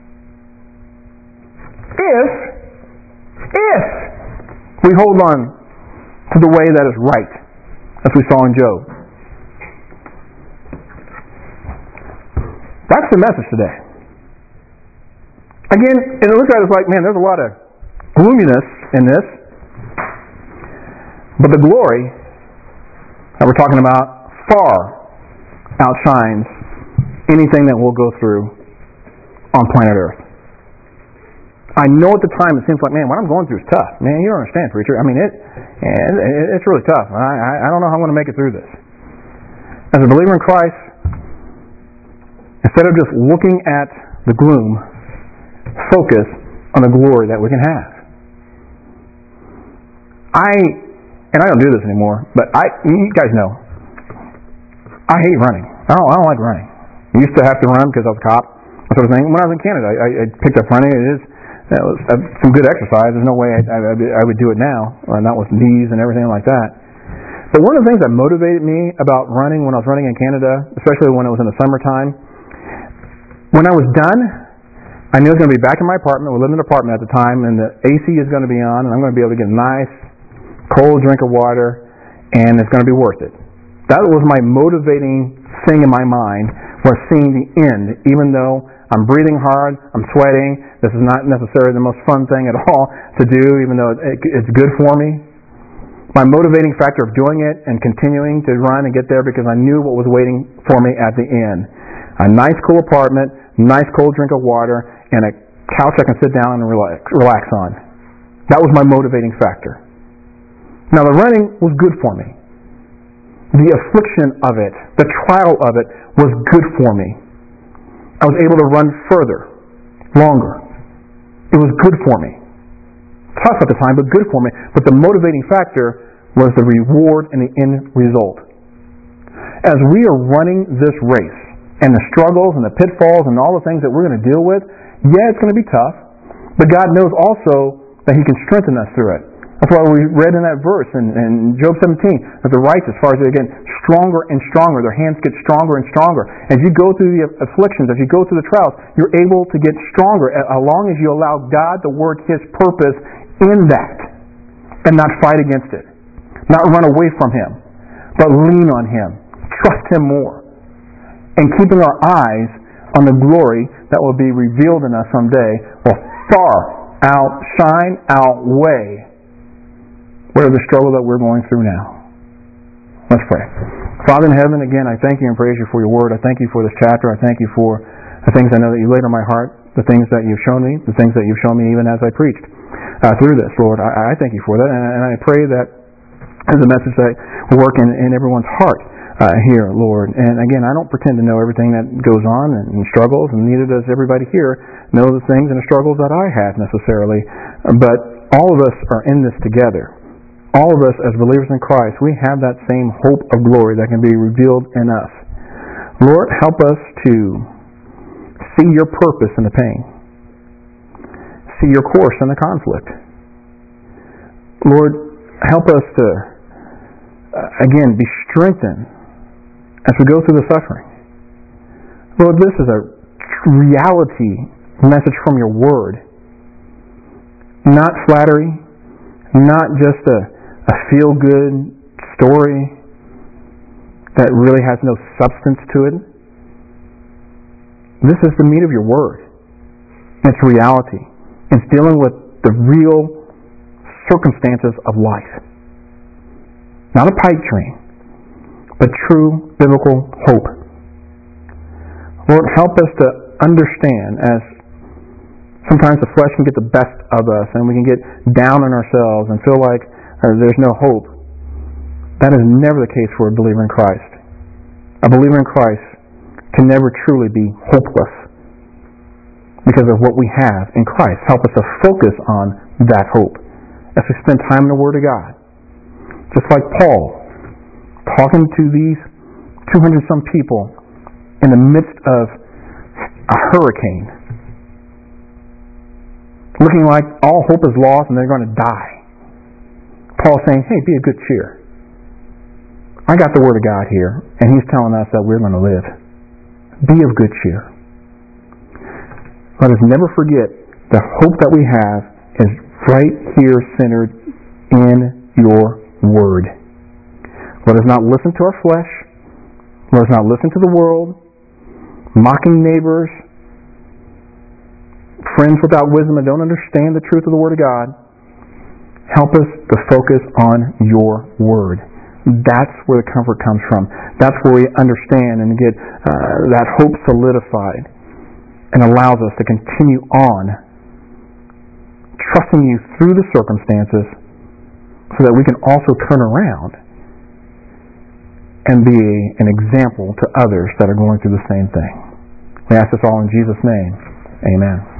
If we hold on to the way that is right, as we saw in Job. That's the message today. Again, and it looks at it like, man, there's a lot of gloominess in this, but the glory that we're talking about far outshines anything that we'll go through on planet Earth. I know at the time it seems like, man, what I'm going through is tough. Man, you don't understand, preacher. I mean, it's really tough. I don't know how I'm going to make it through this. As a believer in Christ, instead of just looking at the gloom, focus on the glory that we can have. I don't do this anymore, but you guys know, I hate running. I don't like running. I used to have to run because I was a cop, that sort of thing. When I was in Canada, I picked up running. That was some good exercise. There's no way I would do it now, not with knees and everything like that. But one of the things that motivated me about running when I was running in Canada, especially when it was in the summertime, when I was done, I knew I was going to be back in my apartment. We lived in an apartment at the time, and the AC is going to be on, and I'm going to be able to get a nice, cold drink of water, and it's going to be worth it. That was my motivating thing in my mind, was seeing the end, even though I'm breathing hard, I'm sweating. This is not necessarily the most fun thing at all to do, even though it's good for me. My motivating factor of doing it and continuing to run and get there because I knew what was waiting for me at the end. A nice cool apartment, nice cold drink of water, and a couch I can sit down and relax on. That was my motivating factor. Now the running was good for me. The affliction of it, the trial of it, was good for me. I was able to run further, longer. It was good for me. Tough at the time, but good for me. But the motivating factor was the reward and the end result. As we are running this race, and the struggles and the pitfalls and all the things that we're going to deal with, yeah, it's going to be tough, but God knows also that He can strengthen us through it. That's why we read in that verse in Job 17 that the righteous, as far as they get stronger and stronger, their hands get stronger and stronger. As you go through the afflictions, as you go through the trials, you're able to get stronger as long as you allow God to work His purpose in that and not fight against it. Not run away from Him, but lean on Him. Trust Him more. And keeping our eyes on the glory that will be revealed in us someday will far outweigh whatever the struggle that we're going through now. Let's pray. Father in heaven, again, I thank You and praise You for Your word. I thank You for this chapter. I thank You for the things I know that You laid on my heart, the things that You've shown me, the things that You've shown me even as I preached through this, Lord. I thank You for that, and I pray that as a message that will work in everyone's heart here, Lord. And again, I don't pretend to know everything that goes on and struggles, and neither does everybody here know the things and the struggles that I have necessarily. But all of us are in this together. All of us as believers in Christ, we have that same hope of glory that can be revealed in us. Lord, help us to see Your purpose in the pain. See Your course in the conflict. Lord, help us to, again, be strengthened as we go through the suffering. Lord, this is a reality message from Your word. Not flattery, not just a feel-good story. that really has no substance to it. This is the meat of your Word. It's reality. It's dealing with the real circumstances of life. Not a pipe dream, but true biblical hope. Lord, help us to understand, as sometimes the flesh can get the best of us and we can get down on ourselves and feel like there's no hope. That is never the case for a believer in Christ. A believer in Christ can never truly be hopeless because of what we have in Christ. Help us to focus on that hope as we spend time in the Word of God. Just like Paul, talking to these 200-some people in the midst of a hurricane, looking like all hope is lost and they're going to die. Paul saying, hey, be of good cheer. I got the Word of God here, and He's telling us that we're going to live. Be of good cheer. Let us never forget the hope that we have is right here centered in your Word. Let us not listen to our flesh. Let us not listen to the world, mocking neighbors, friends without wisdom that don't understand the truth of the Word of God. Help us to focus on your Word. That's where the comfort comes from. That's where we understand and get that hope solidified and allows us to continue on trusting you through the circumstances so that we can also turn around and be an example to others that are going through the same thing. We ask this all in Jesus' name. Amen.